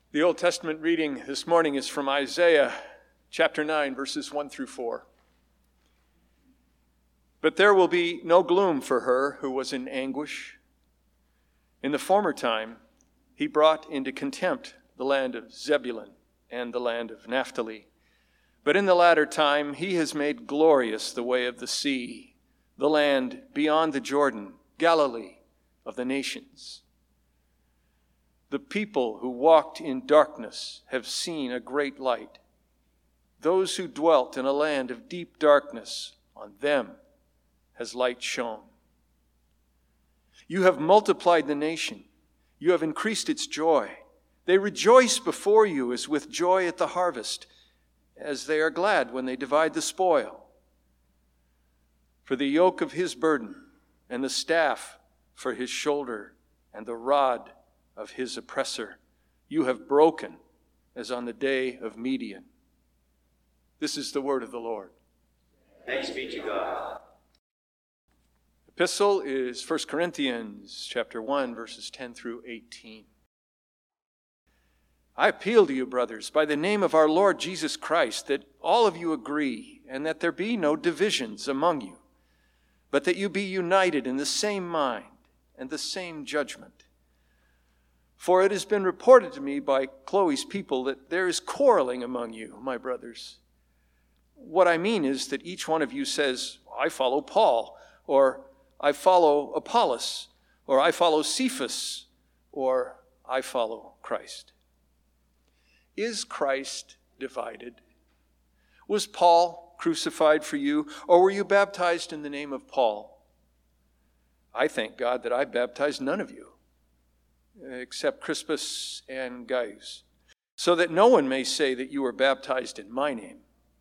The Old Testament reading this morning is from Isaiah chapter 9, verses 1 through 4. But there will be no gloom for her who was in anguish. In the former time, he brought into contempt the land of Zebulun and the land of Naphtali. But in the latter time, he has made glorious the way of the sea, the land beyond the Jordan, Galilee of the nations. The people who walked in darkness have seen a great light. Those who dwelt in a land of deep darkness, on them has light shone. You have multiplied the nation. You have increased its joy. They rejoice before you as with joy at the harvest, as they are glad when they divide the spoil. For the yoke of his burden, and the staff for his shoulder, and the rod of his oppressor, you have broken as on the day of Midian. This is the word of the Lord. Thanks be to God. Epistle is 1 Corinthians chapter 1, verses 10 through 18. I appeal to you, brothers, by the name of our Lord Jesus Christ, that all of you agree, and that there be no divisions among you, but that you be united in the same mind and the same judgment. For it has been reported to me by Chloe's people that there is quarreling among you, my brothers. What I mean is that each one of you says, I follow Paul, or I follow Apollos, or I follow Cephas, or I follow Christ. Is Christ divided? Was Paul crucified for you, or were you baptized in the name of Paul? I thank God that I baptized none of you, except Crispus and Gaius, so that no one may say that you were baptized in my name.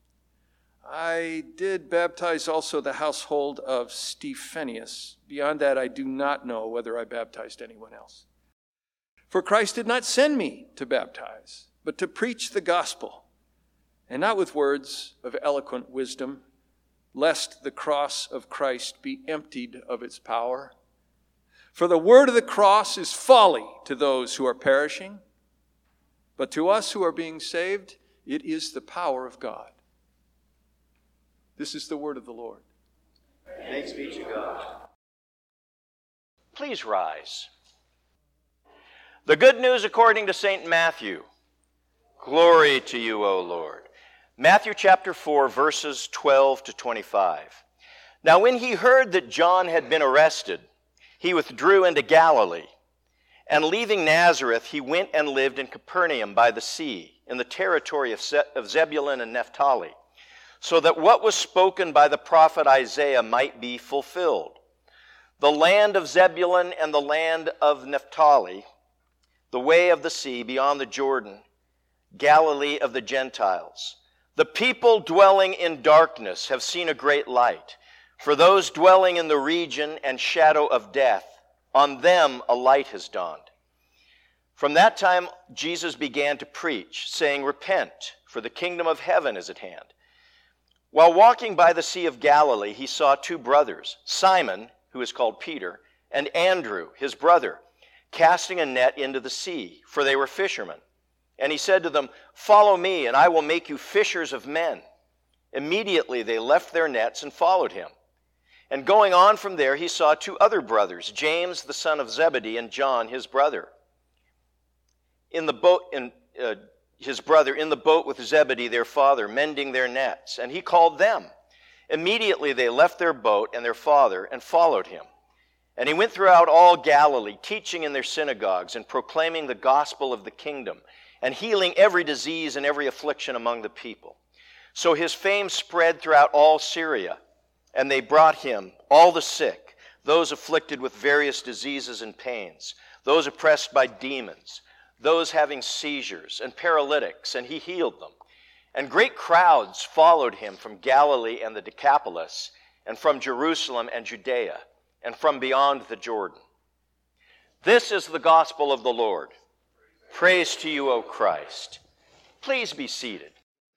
I did baptize also the household of Stephanas. Beyond that, I do not know whether I baptized anyone else. For Christ did not send me to baptize, but to preach the gospel, and not with words of eloquent wisdom, lest the cross of Christ be emptied of its power. For the word of the cross is folly to those who are perishing, but to us who are being saved, it is the power of God. This is the word of the Lord. Thanks be to God. Please rise. The good news according to St. Matthew. Glory to you, O Lord. Matthew chapter 4, verses 12 to 25. Now when he heard that John had been arrested, he withdrew into Galilee, and leaving Nazareth, he went and lived in Capernaum by the sea, in the territory of Zebulun and Naphtali, so that what was spoken by the prophet Isaiah might be fulfilled. The land of Zebulun and the land of Naphtali, the way of the sea beyond the Jordan, Galilee of the Gentiles. The people dwelling in darkness have seen a great light. For those dwelling in the region and shadow of death, on them a light has dawned. From that time Jesus began to preach, saying, Repent, for the kingdom of heaven is at hand. While walking by the Sea of Galilee, he saw two brothers, Simon, who is called Peter, and Andrew, his brother, casting a net into the sea, for they were fishermen. And he said to them, Follow me, and I will make you fishers of men. Immediately they left their nets and followed him. And going on from there, he saw two other brothers, James the son of Zebedee and John his brother. In the boat with Zebedee their father, mending their nets, and he called them. Immediately they left their boat and their father and followed him. And he went throughout all Galilee, teaching in their synagogues and proclaiming the gospel of the kingdom, and healing every disease and every affliction among the people. So his fame spread throughout all Syria, and they brought him all the sick, those afflicted with various diseases and pains, those oppressed by demons, those having seizures and paralytics, and he healed them. And great crowds followed him from Galilee and the Decapolis, and from Jerusalem and Judea, and from beyond the Jordan. This is the gospel of the Lord. Praise to you, O Christ. Please be seated.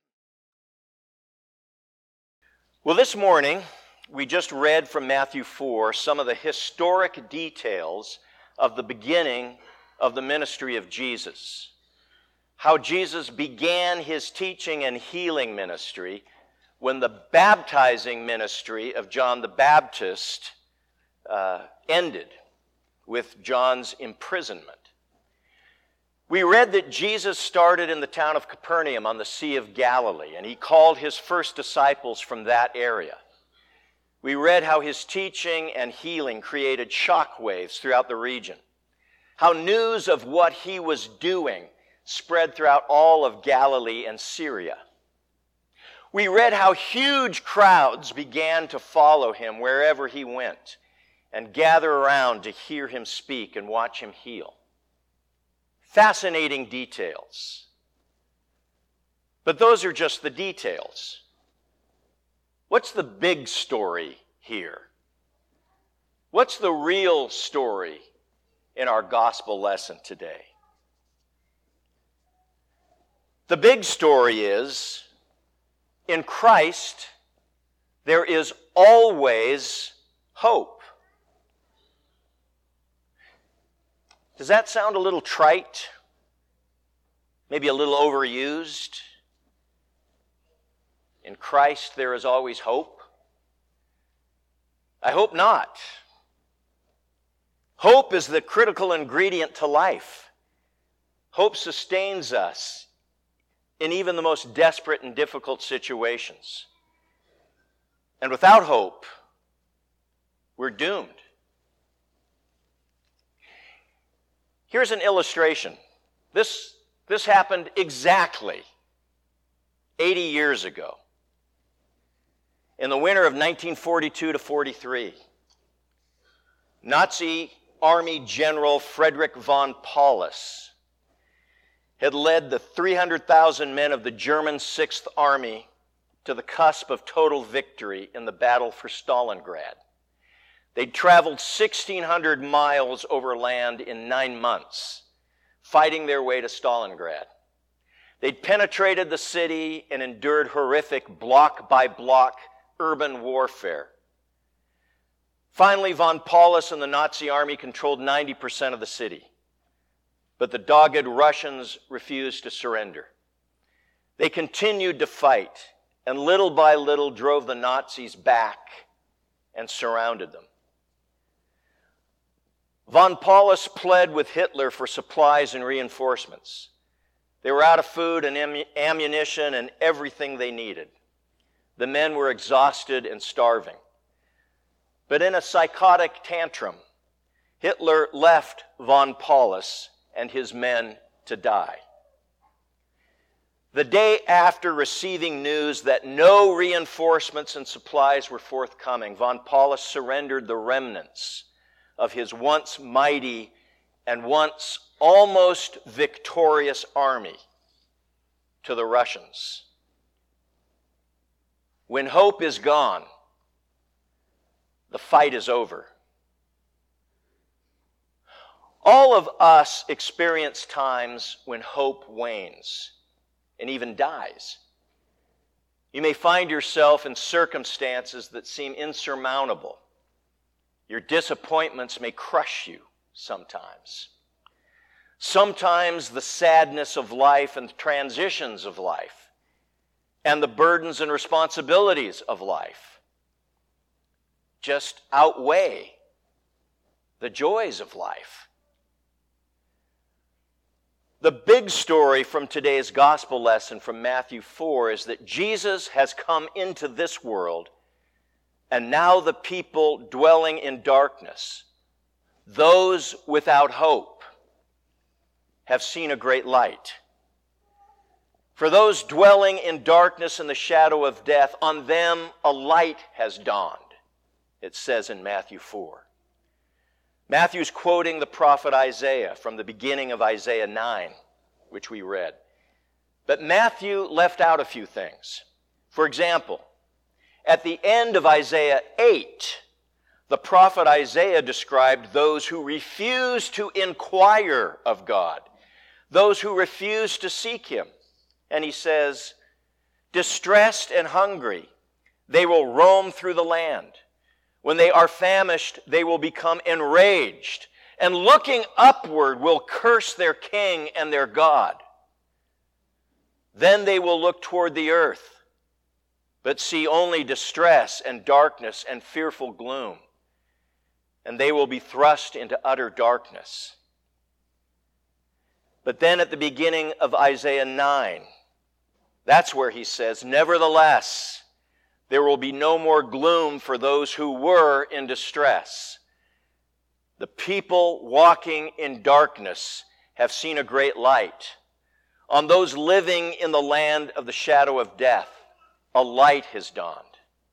Well, this morning, we just read from Matthew 4 some of the historic details of the beginning of the ministry of Jesus. how Jesus began his teaching and healing ministry when the baptizing ministry of John the Baptist ended with John's imprisonment. We read that Jesus started in the town of Capernaum on the Sea of Galilee, and he called his first disciples from that area. We read how his teaching and healing created shockwaves throughout the region, how news of what he was doing spread throughout all of Galilee and Syria. We read how huge crowds began to follow him wherever he went and gather around to hear him speak and watch him heal. Fascinating details. But those are just the details. What's the big story here? What's the real story in our gospel lesson today? The big story is, in Christ, there is always hope. Does that sound a little trite? Maybe a little overused? In Christ, there is always hope? I hope not. Hope is the critical ingredient to life. Hope sustains us in even the most desperate and difficult situations. And without hope, we're doomed. Here's an illustration. This happened exactly 80 years ago. In the winter of 1942 to 43, Nazi Army General Friedrich von Paulus had led the 300,000 men of the German 6th Army to the cusp of total victory in the battle for Stalingrad. They'd traveled 1,600 miles over land in 9 months, fighting their way to Stalingrad. They'd penetrated the city and endured horrific block-by-block urban warfare. Finally, von Paulus and the Nazi army controlled 90% of the city. But the dogged Russians refused to surrender. They continued to fight, and little by little drove the Nazis back and surrounded them. Von Paulus pled with Hitler for supplies and reinforcements. They were out of food and ammunition and everything they needed. The men were exhausted and starving. But in a psychotic tantrum, Hitler left von Paulus and his men to die. The day after receiving news that no reinforcements and supplies were forthcoming, von Paulus surrendered the remnants of his once mighty and once almost victorious army to the Russians. When hope is gone, the fight is over. All of us experience times when hope wanes and even dies. You may find yourself in circumstances that seem insurmountable. Your disappointments may crush you sometimes. Sometimes the sadness of life and the transitions of life and the burdens and responsibilities of life just outweigh the joys of life. The big story from today's gospel lesson from Matthew 4 is that Jesus has come into this world, and now the people dwelling in darkness, those without hope, have seen a great light. For those dwelling in darkness and the shadow of death, on them a light has dawned, it says in Matthew 4. Matthew's quoting the prophet Isaiah from the beginning of Isaiah 9, which we read. But Matthew left out a few things. For example, at the end of Isaiah 8, the prophet Isaiah described those who refuse to inquire of God, those who refuse to seek Him. And he says, distressed and hungry, they will roam through the land. When they are famished, they will become enraged, and looking upward will curse their king and their God. Then they will look toward the earth, but see only distress and darkness and fearful gloom, and they will be thrust into utter darkness. But then at the beginning of Isaiah 9, that's where he says, nevertheless, there will be no more gloom for those who were in distress. The people walking in darkness have seen a great light. On those living in the land of the shadow of death, a light has dawned.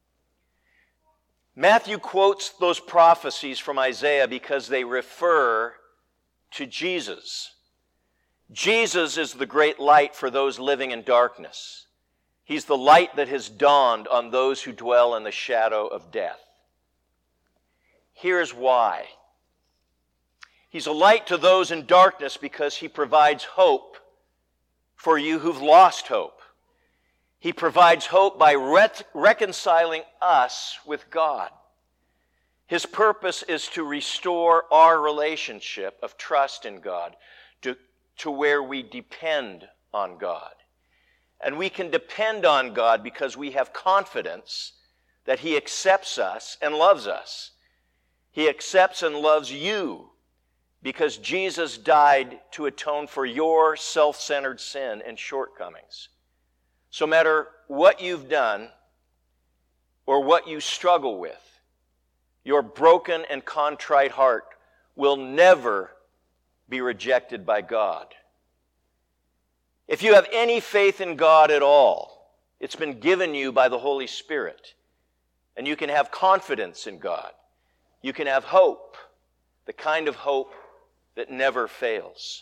Matthew quotes those prophecies from Isaiah because they refer to Jesus. Jesus is the great light for those living in darkness. He's the light that has dawned on those who dwell in the shadow of death. Here's why. He's a light to those in darkness because he provides hope for you who've lost hope. He provides hope by reconciling us with God. His purpose is to restore our relationship of trust in God to where we depend on God. And we can depend on God because we have confidence that He accepts us and loves us. He accepts and loves you because Jesus died to atone for your self-centered sin and shortcomings. So no matter what you've done or what you struggle with, your broken and contrite heart will never be rejected by God. If you have any faith in God at all, it's been given you by the Holy Spirit. And you can have confidence in God. You can have hope, the kind of hope that never fails.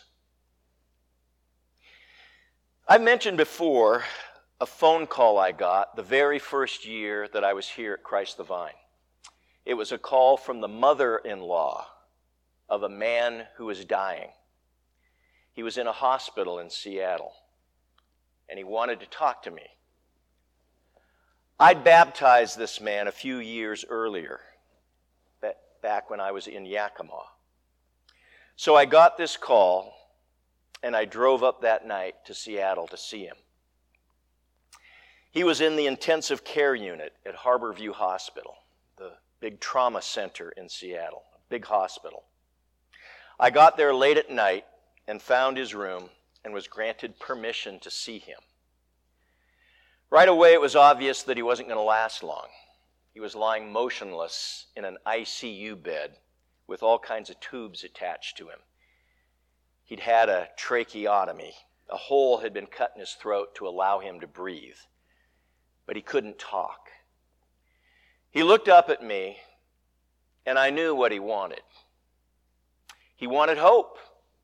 I mentioned before a phone call I got the very first year that I was here at Christ the Vine. It was a call from the mother-in-law of a man who was dying. He was in a hospital in Seattle, and he wanted to talk to me. I'd baptized this man a few years earlier, back when I was in Yakima. So I got this call, and I drove up that night to Seattle to see him. He was in the intensive care unit at Harborview Hospital, the big trauma center in Seattle, a big hospital. I got there late at night and found his room and was granted permission to see him. Right away, it was obvious that he wasn't going to last long. He was lying motionless in an ICU bed with all kinds of tubes attached to him. He'd had a tracheotomy. A hole had been cut in his throat to allow him to breathe, but he couldn't talk. He looked up at me, and I knew what he wanted. He wanted hope,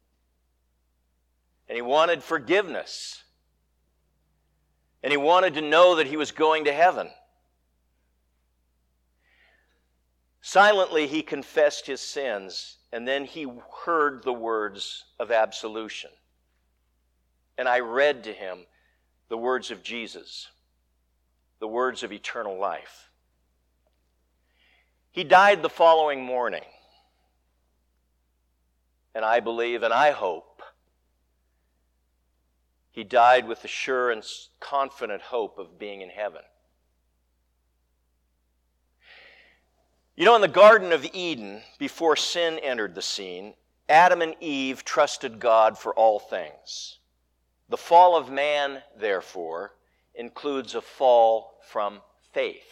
and he wanted forgiveness, and he wanted to know that he was going to heaven. Silently, he confessed his sins, and then he heard the words of absolution. And I read to him the words of Jesus, the words of eternal life. He died the following morning. And I believe and I hope he died with the sure and confident hope of being in heaven. You know, in the Garden of Eden, before sin entered the scene, Adam and Eve trusted God for all things. The fall of man, therefore, includes a fall from faith.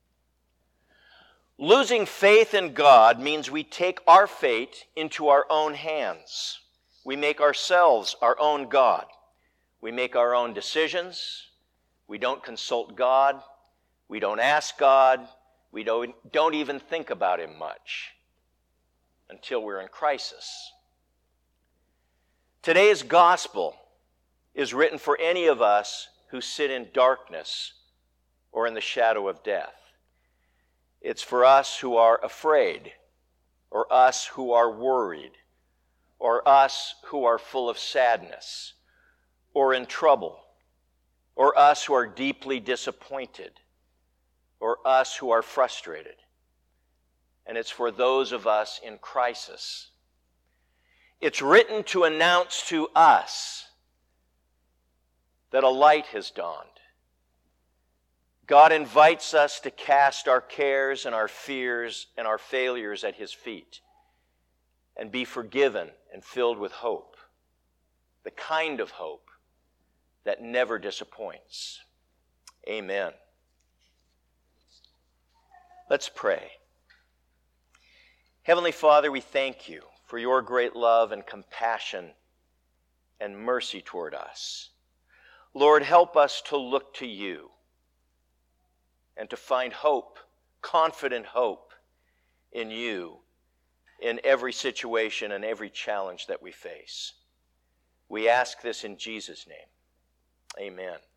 Losing faith in God means we take our fate into our own hands. We make ourselves our own God. We make our own decisions. We don't consult God. We don't ask God. We don't even think about Him much until we're in crisis. Today's gospel is written for any of us who sit in darkness or in the shadow of death. It's for us who are afraid, or us who are worried, or us who are full of sadness, or in trouble, or us who are deeply disappointed, or us who are frustrated. And it's for those of us in crisis. It's written to announce to us that a light has dawned. God invites us to cast our cares and our fears and our failures at His feet and be forgiven and filled with hope, the kind of hope that never disappoints. Amen. Let's pray. Heavenly Father, we thank You for Your great love and compassion and mercy toward us. Lord, help us to look to You and to find hope, confident hope in You in every situation and every challenge that we face. We ask this in Jesus' name. Amen.